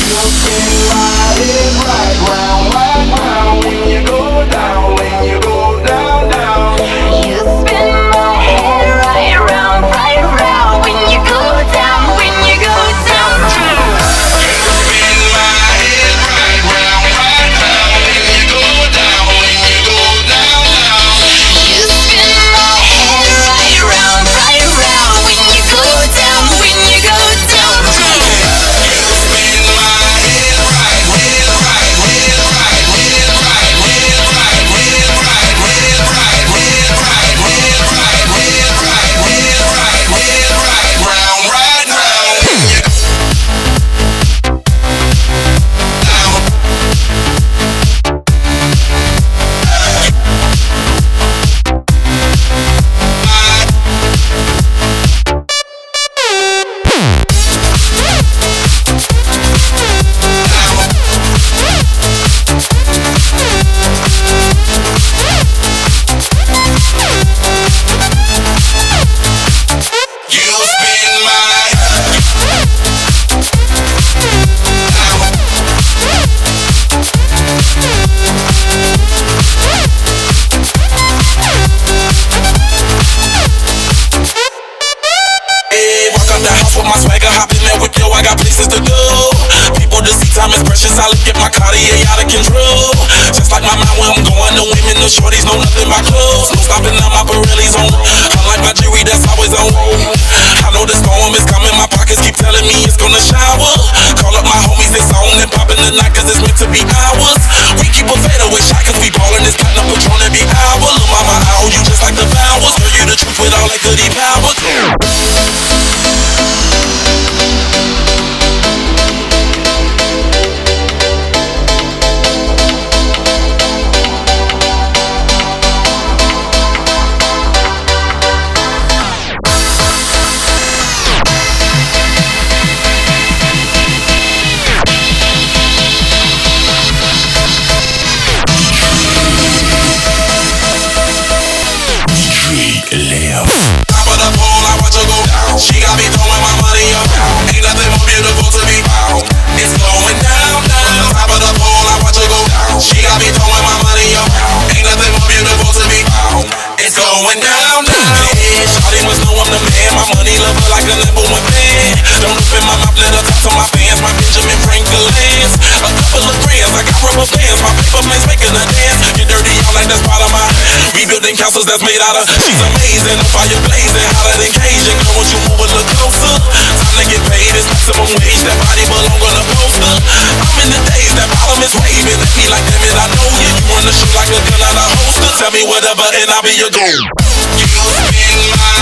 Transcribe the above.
I look at my Cartier out of control. Just like my mind where I'm going, the women, the shorties know nothing but clothes. No stopping now, my Pirelli's on. Unlike my jewelry, that's always on. I know the storm is coming, my pockets keep telling me it's gonna shower. Call up my homies, it's on and popping the night, cause it's meant to be ours. We keep a fadeaway shot, cause we ballin' this platinum Patron every hour. Look, mama, I owe you just like the flowers. Girl, you the truth with all that goodie power. She got me throwing my money around. Ain't nothing more beautiful to be found. It's going down, down. Top of the pole, I watch her go down. She got me throwing my money around. Ain't nothing more beautiful to be found. It's going down, down. Yeah, shawty must know I'm the man. My money lover like a #1 fan. Don't open my mouth, let her talk to my fans. My Benjamin Franklin lands. A couple of friends, I got rubber bands. My paper man's making a dance. Get dirty, all like that's part of my rebuilding castles that's made out of. She's amazing, the fire blazing, hotter than Cajun. Girl, won't you move a little closer? Time to get paid, it's maximum wage. That body belong on a poster. I'm in the days, that bottom is waving. They be like, damn it, I know you. You run the show like a gun out of holster. Tell me whatever and I'll be your goal. You spin my